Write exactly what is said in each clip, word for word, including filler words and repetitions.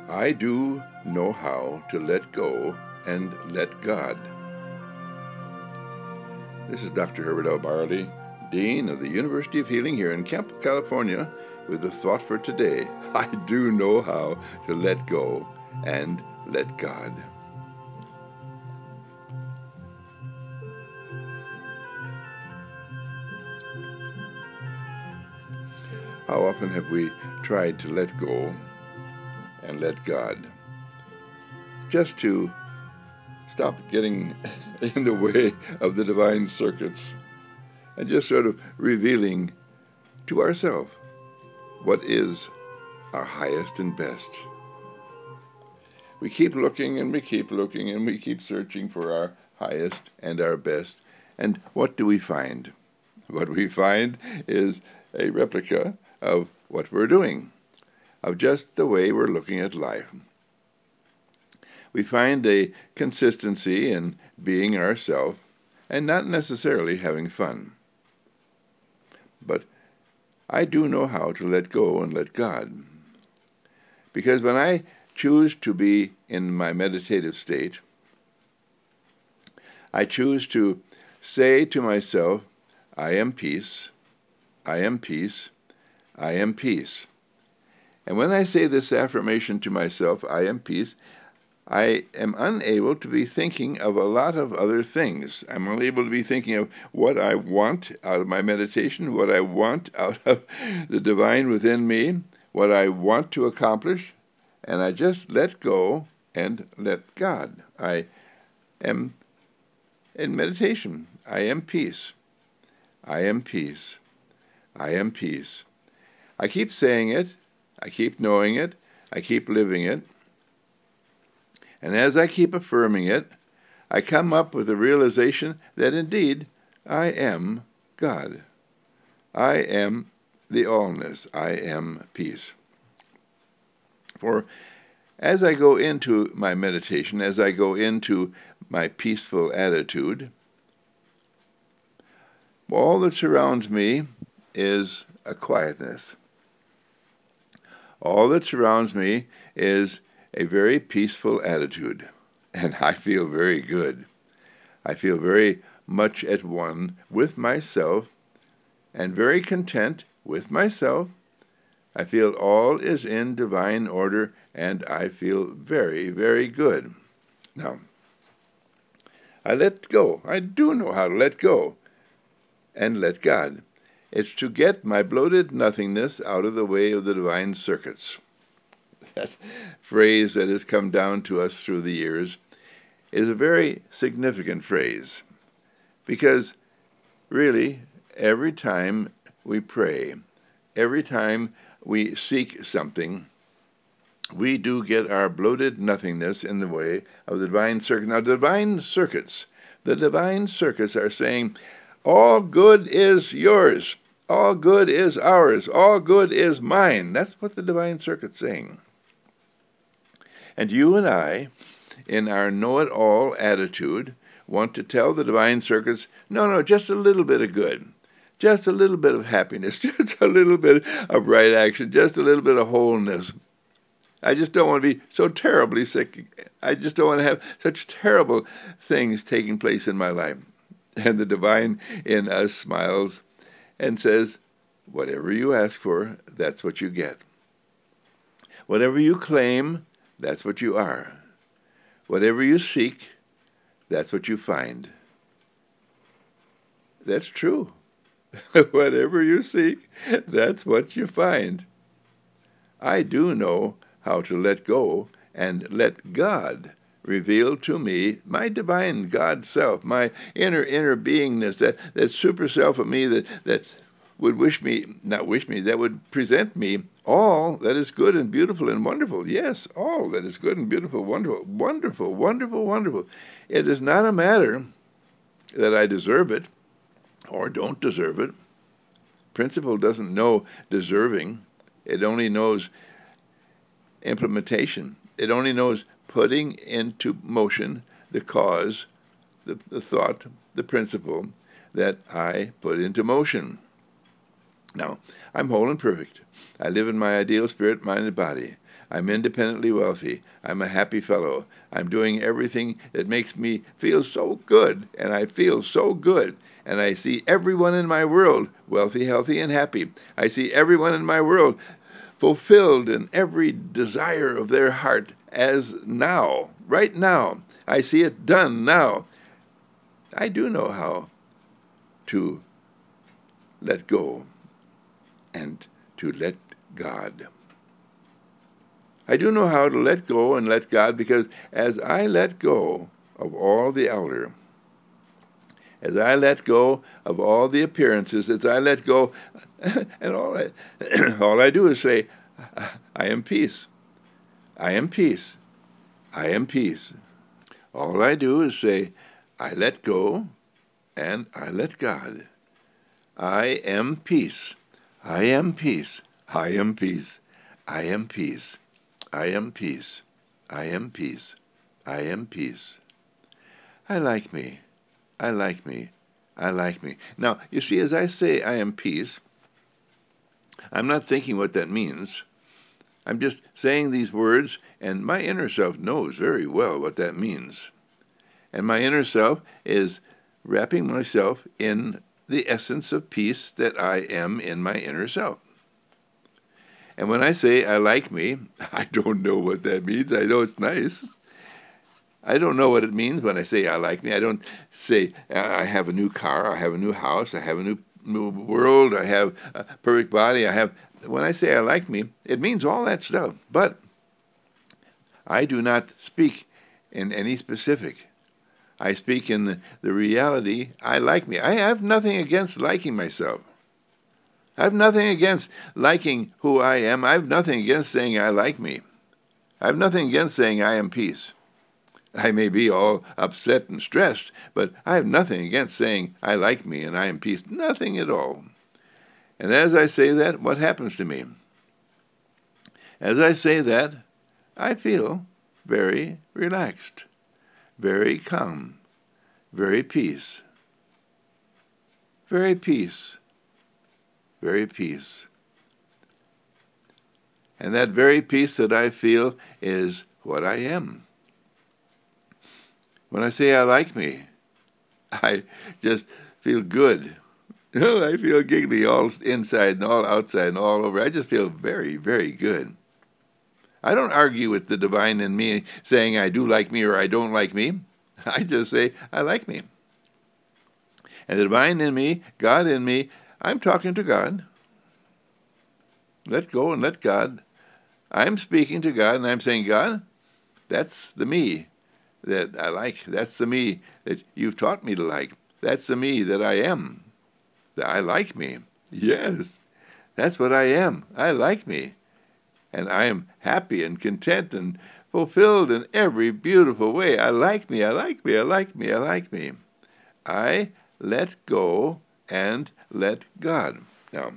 I do know how to let go and let God. This is Doctor Herbert L. Barley, Dean of the University of Healing here in Camp, California, with the thought for today. I do know how to let go and let God. How often have we tried to let go and let God, just to stop getting in the way of the divine circuits and just sort of revealing to ourselves what is our highest and best. We keep looking and we keep looking and we keep searching for our highest and our best. And what do we find? What we find is a replica of what we're doing, of just the way we're looking at life. We find a consistency in being ourselves and not necessarily having fun. But I do know how to let go and let God. Because when I choose to be in my meditative state, I choose to say to myself, I am peace, I am peace, I am peace. And when I say this affirmation to myself, I am peace, I am unable to be thinking of a lot of other things. I'm unable to be thinking of what I want out of my meditation, what I want out of the divine within me, what I want to accomplish, and I just let go and let God. I am in meditation. I am peace. I am peace. I am peace. I keep saying it. I keep knowing it. I keep living it. And as I keep affirming it, I come up with the realization that indeed I am God. I am the allness. I am peace. For as I go into my meditation, as I go into my peaceful attitude, all that surrounds me is a quietness. All that surrounds me is a very peaceful attitude, and I feel very good. I feel very much at one with myself and very content with myself. I feel all is in divine order, and I feel very, very good. Now, I let go. I do know how to let go and let God. It's to get my bloated nothingness out of the way of the divine circuits. That phrase that has come down to us through the years is a very significant phrase, because really every time we pray, every time we seek something, we do get our bloated nothingness in the way of the divine circuits. Now, the divine circuits, the divine circuits are saying, all good is yours, all good is ours, all good is mine. That's what the divine circuit's saying. And you and I, in our know-it-all attitude, want to tell the divine circuits, no, no, just a little bit of good, just a little bit of happiness, just a little bit of right action, just a little bit of wholeness. I just don't want to be so terribly sick. I just don't want to have such terrible things taking place in my life. And the divine in us smiles and says, whatever you ask for, that's what you get. Whatever you claim, that's what you are. Whatever you seek, that's what you find. That's true. Whatever you seek, that's what you find. I do know how to let go and let God reveal to me my divine God self, my inner, inner beingness, that, that super self of me that, that would wish me, not wish me, that would present me all that is good and beautiful and wonderful. Yes, all that is good and beautiful, wonderful, wonderful, wonderful, wonderful. It is not a matter that I deserve it or don't deserve it. Principle doesn't know deserving. It only knows implementation. It only knows putting into motion the cause, the, the thought, the principle that I put into motion. Now, I'm whole and perfect. I live in my ideal spirit, mind, and body. I'm independently wealthy. I'm a happy fellow. I'm doing everything that makes me feel so good, and I feel so good. And I see everyone in my world wealthy, healthy, and happy. I see everyone in my world fulfilled in every desire of their heart as now, right now. I see it done now. I do know how to let go and to let God. I do know how to let go and let God, because as I let go of all the outer, as I let go of all the appearances, as I let go, and all I, all I do is say, I am peace. I am peace. I am peace. All I do is say, I let go and I let God. I am peace. I am peace. I am peace. I am peace. I am peace. I am peace. I am peace. I like me. I like me. I like me. Now, you see, as I say I am peace, I'm not thinking what that means. I'm just saying these words, and my inner self knows very well what that means. And my inner self is wrapping myself in the essence of peace that I am in my inner self. And when I say I like me, I don't know what that means. I know it's nice. I don't know what it means when I say I like me. I don't say I have a new car, I have a new house, I have a new, new world, I have a perfect body, I have... When I say I like me, it means all that stuff. But I do not speak in any specific. I speak in the, the reality, I like me. I have nothing against liking myself. I have nothing against liking who I am. I have nothing against saying I like me. I have nothing against saying I am peace. I may be all upset and stressed, but I have nothing against saying I like me and I am peace. Nothing at all. And as I say that, what happens to me? As I say that, I feel very relaxed, very calm, very peace, very peace, very peace. And that very peace that I feel is what I am. When I say I like me, I just feel good. I feel giggly all inside and all outside and all over. I just feel very, very good. I don't argue with the divine in me saying I do like me or I don't like me. I just say I like me. And the divine in me, God in me, I'm talking to God. Let go and let God. I'm speaking to God and I'm saying, God, that's the me that I like. That's the me that you've taught me to like. That's the me that I am. That I like me. Yes, that's what I am. I like me. And I am happy and content and fulfilled in every beautiful way. I like me, I like me, I like me, I like me. I let go and let God. Now,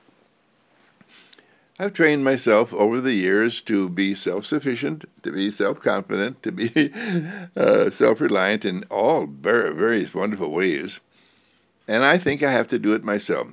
I've trained myself over the years to be self-sufficient, to be self-confident, to be uh, self-reliant in all very, various wonderful ways. And I think I have to do it myself.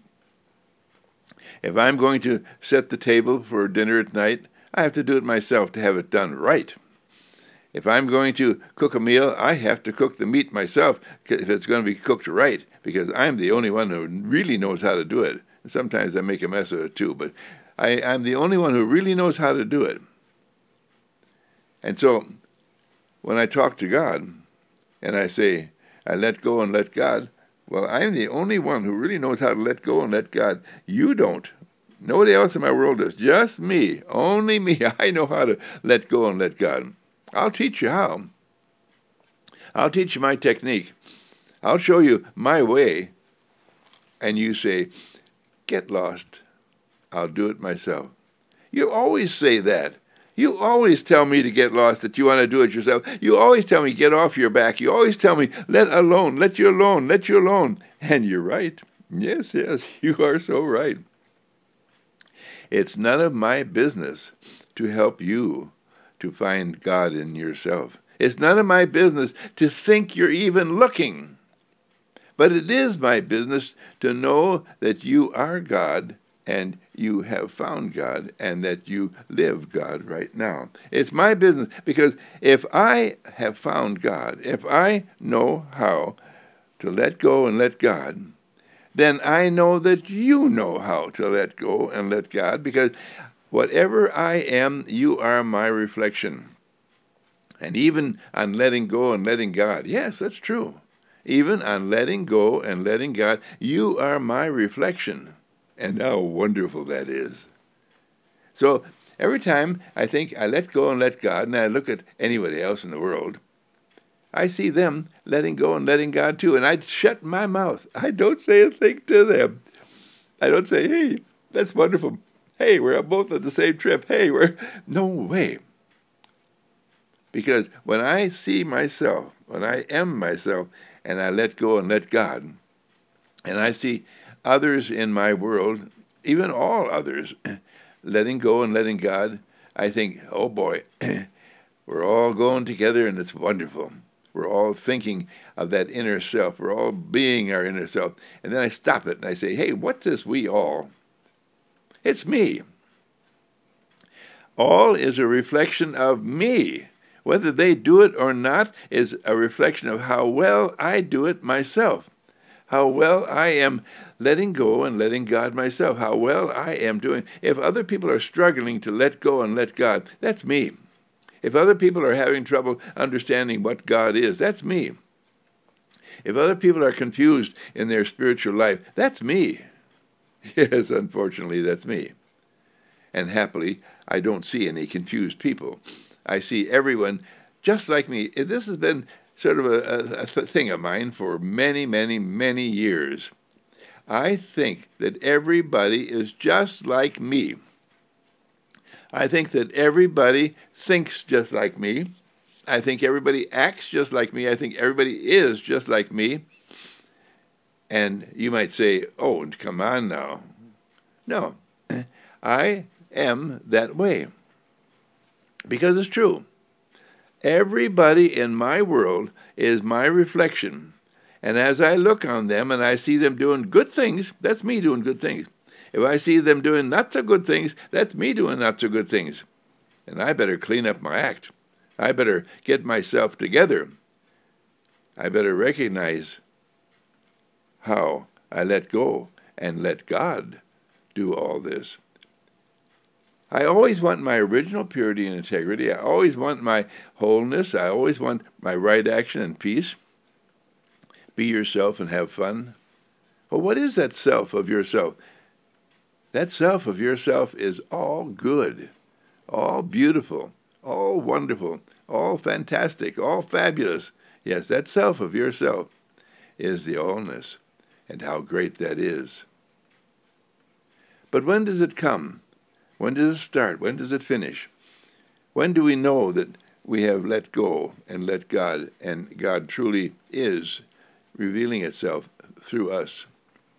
If I'm going to set the table for dinner at night, I have to do it myself to have it done right. If I'm going to cook a meal, I have to cook the meat myself if it's going to be cooked right, because I'm the only one who really knows how to do it. And sometimes I make a mess of it too, but I, I'm the only one who really knows how to do it. And so when I talk to God and I say, I let go and let God, well, I'm the only one who really knows how to let go and let God. You don't. Nobody else in my world does. Just me. Only me. I know how to let go and let God. I'll teach you how. I'll teach you my technique. I'll show you my way. And you say, get lost. I'll do it myself. You always say that. You always tell me to get lost, that you want to do it yourself. You always tell me, get off your back. You always tell me, let alone, let you alone, let you alone. And you're right. Yes, yes, you are so right. It's none of my business to help you to find God in yourself. It's none of my business to think you're even looking. But it is my business to know that you are God and you have found God and that you live God right now. It's my business, because if I have found God, if I know how to let go and let God, then I know that you know how to let go and let God, because whatever I am, you are my reflection. And even on letting go and letting God, yes, that's true. Even on letting go and letting God, you are my reflection. And how wonderful that is. So every time I think I let go and let God, and I look at anybody else in the world, I see them letting go and letting God too, and I shut my mouth. I don't say a thing to them. I don't say, hey, that's wonderful. Hey, we're both on the same trip. Hey, we're... No way. Because when I see myself, when I am myself, and I let go and let God, and I see others in my world, even all others, letting go and letting God, I think, oh boy, we're all going together and it's wonderful. We're all thinking of that inner self. We're all being our inner self. And then I stop it and I say, hey, what's this we all? It's me. All is a reflection of me. Whether they do it or not is a reflection of how well I do it myself. How well I am letting go and letting God myself. How well I am doing. If other people are struggling to let go and let God, that's me. If other people are having trouble understanding what God is, that's me. If other people are confused in their spiritual life, that's me. Yes, unfortunately, that's me. And happily, I don't see any confused people. I see everyone just like me. This has been sort of a, a, a thing of mine for many, many, many years. I think that everybody is just like me. I think that everybody thinks just like me. I think everybody acts just like me. I think everybody is just like me. And you might say, oh, come on now. No, I am that way. Because it's true. Everybody in my world is my reflection. And as I look on them and I see them doing good things, that's me doing good things. If I see them doing not so good things, that's me doing not so good things. And I better clean up my act. I better get myself together. I better recognize how I let go and let God do all this. I always want my original purity and integrity. I always want my wholeness. I always want my right action and peace. Be yourself and have fun. Well, what is that self of yourself? That self of yourself is all good, all beautiful, all wonderful, all fantastic, all fabulous. Yes, that self of yourself is the allness, and how great that is. But when does it come? When does it start? When does it finish? When do we know that we have let go and let God, and God truly is revealing itself through us?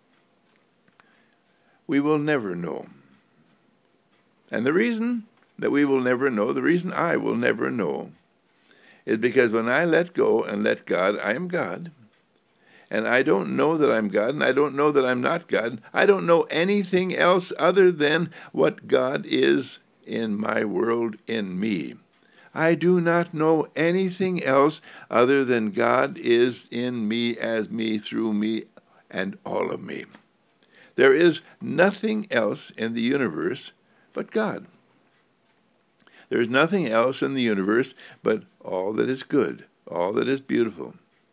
We will never know. And the reason that we will never know, the reason I will never know, is because when I let go and let God, I am God. And I don't know that I'm God, and I don't know that I'm not God. I don't know anything else other than what God is in my world, in me. I do not know anything else other than God is in me, as me, through me, and all of me. There is nothing else in the universe but God. There is nothing else in the universe but all that is good, all that is beautiful.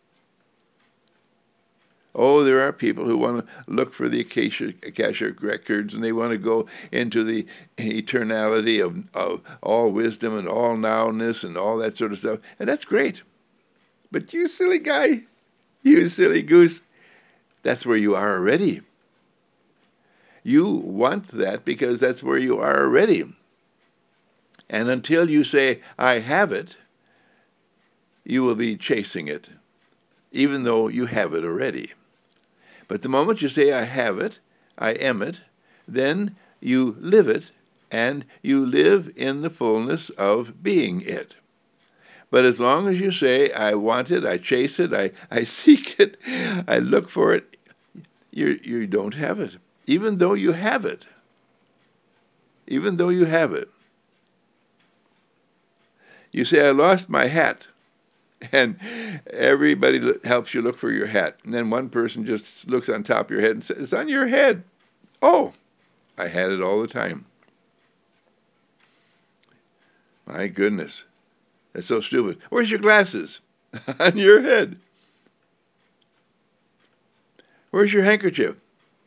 Oh, there are people who want to look for the Akashic records, and they want to go into the eternality of, of all wisdom and all nowness and all that sort of stuff. And that's great. But you silly guy, you silly goose, that's where you are already. You want that because that's where you are already. And until you say, I have it, you will be chasing it, even though you have it already. But the moment you say, I have it, I am it, then you live it, and you live in the fullness of being it. But as long as you say, I want it, I chase it, I, I seek it, I look for it, you, you don't have it, even though you have it. even though you have it. You say, I lost my hat, and everybody helps you look for your hat. And then one person just looks on top of your head and says, it's on your head. Oh, I had it all the time. My goodness. That's so stupid. Where's your glasses? On your head. Where's your handkerchief?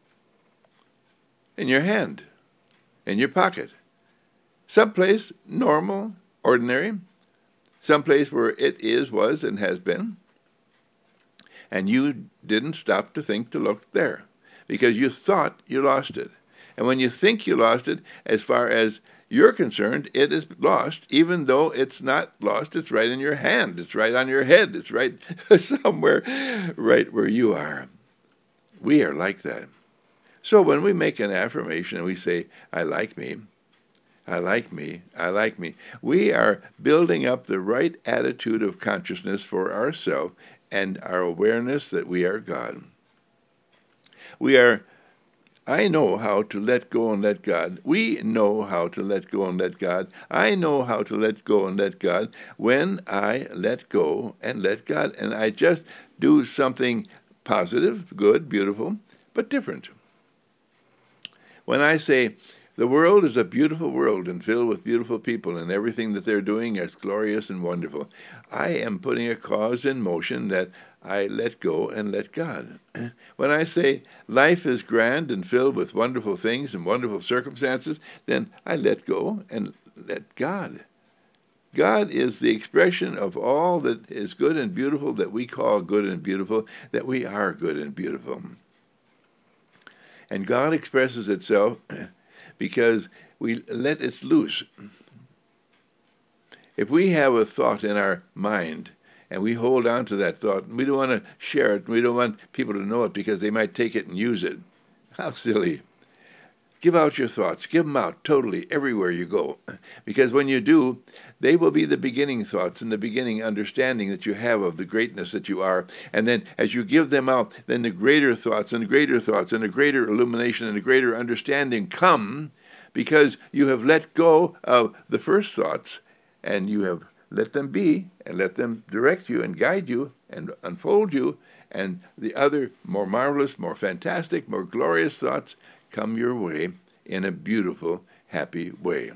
In your hand. In your pocket. Someplace normal, ordinary. Someplace where it is, was, and has been. And you didn't stop to think to look there. Because you thought you lost it. And when you think you lost it, as far as you're concerned, it is lost, even though it's not lost. It's right in your hand. It's right on your head. It's right somewhere, right where you are. We are like that. So when we make an affirmation and we say, I like me, I like me, I like me, we are building up the right attitude of consciousness for ourselves and our awareness that we are God. We are I know how to let go and let God. We know how to let go and let God. I know how to let go and let God when I let go and let God. And I just do something positive, good, beautiful, but different. When I say, the world is a beautiful world and filled with beautiful people, and everything that they're doing is glorious and wonderful, I am putting a cause in motion that I let go and let God. When I say life is grand and filled with wonderful things and wonderful circumstances, then I let go and let God. God is the expression of all that is good and beautiful, that we call good and beautiful, that we are good and beautiful. And God expresses itself because we let it loose. If we have a thought in our mind, and we hold on to that thought, and we don't want to share it, and we don't want people to know it because they might take it and use it. How silly. Give out your thoughts. Give them out totally everywhere you go. Because when you do, they will be the beginning thoughts and the beginning understanding that you have of the greatness that you are. And then as you give them out, then the greater thoughts and the greater thoughts and the greater illumination and the greater understanding come because you have let go of the first thoughts and you have let them be and let them direct you and guide you and unfold you, and the other more marvelous, more fantastic, more glorious thoughts come your way in a beautiful, happy way.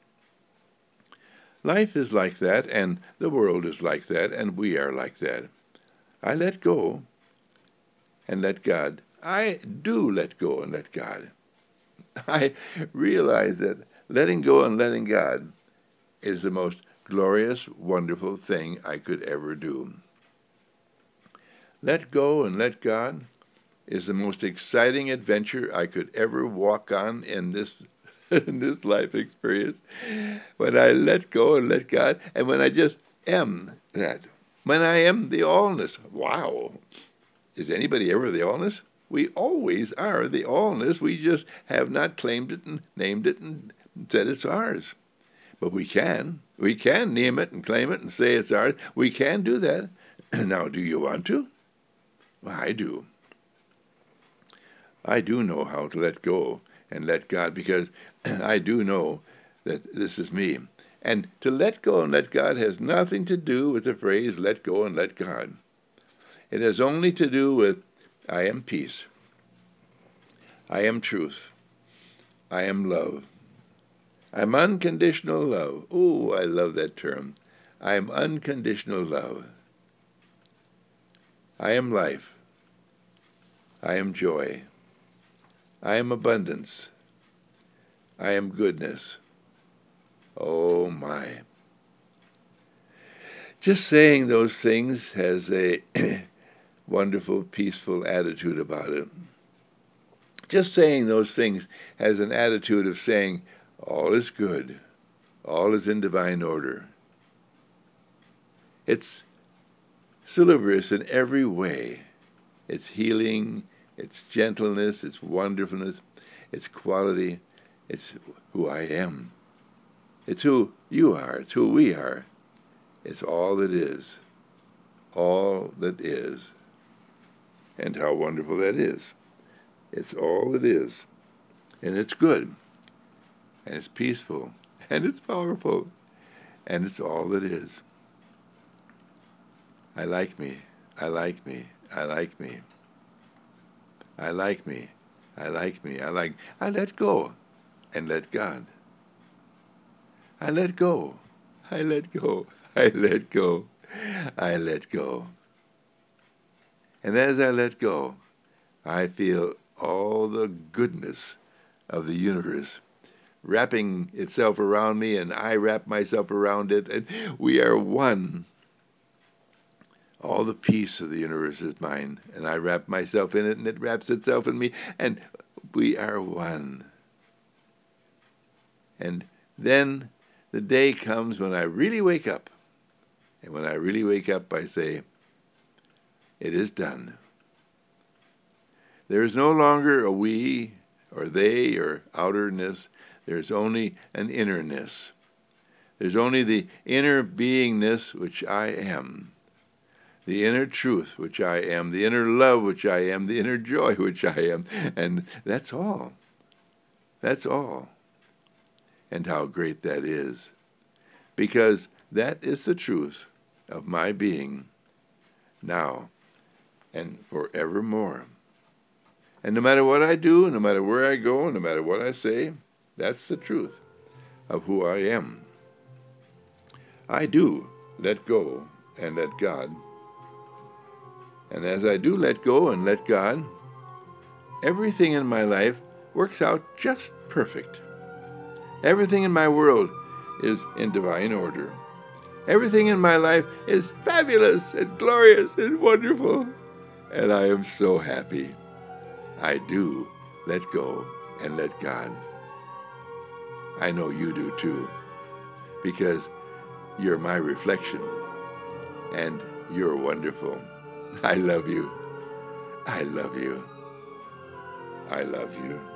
Life is like that, and the world is like that, and we are like that. I let go and let God. I do let go and let God. I realize that letting go and letting God is the most glorious, wonderful thing I could ever do. Let go and let God is the most exciting adventure I could ever walk on in this in this life experience. When I let go and let God, and when I just am that. When I am the allness. Wow. Is anybody ever the allness? We always are the allness. We just have not claimed it and named it and said it's ours. But we can. We can name it and claim it and say it's ours. We can do that. Now, do you want to? Well, I do. I do know how to let go and let God, because I do know that this is me. And to let go and let God has nothing to do with the phrase, let go and let God. It has only to do with, I am peace. I am truth. I am love. I'm unconditional love. Oh, I love that term. I am unconditional love. I am life. I am joy. I am abundance. I am goodness. Oh my. Just saying those things has a wonderful, peaceful attitude about it. Just saying those things has an attitude of saying, all is good. All is in divine order. It's salubrious in every way. It's healing, it's gentleness, it's wonderfulness, it's quality, it's who I am. It's who you are, it's who we are. It's all that is. All that is. And how wonderful that is. It's all that is. And it's good. and it's peaceful, and it's powerful, and it's all that is. I like me. I like me. I like me. I like me. I like me. I like. I let go and let God. I let go. I let go. I let go. I let go. And as I let go, I feel all the goodness of the universe wrapping itself around me, and I wrap myself around it, and we are one. All the peace of the universe is mine, and I wrap myself in it, and it wraps itself in me, and we are one. And then the day comes when I really wake up, and when I really wake up, I say, it is done. There is no longer a we, or they, or outerness. There's only an innerness. There's only the inner beingness which I am, the inner truth which I am, the inner love which I am, the inner joy which I am, and that's all. That's all. And how great that is, because that is the truth of my being now and forevermore. And no matter what I do, no matter where I go, no matter what I say, that's the truth of who I am. I do let go and let God. And as I do let go and let God, everything in my life works out just perfect. Everything in my world is in divine order. Everything in my life is fabulous and glorious and wonderful. And I am so happy. I do let go and let God. I know you do too, because you're my reflection, and you're wonderful. I love you. I love you. I love you.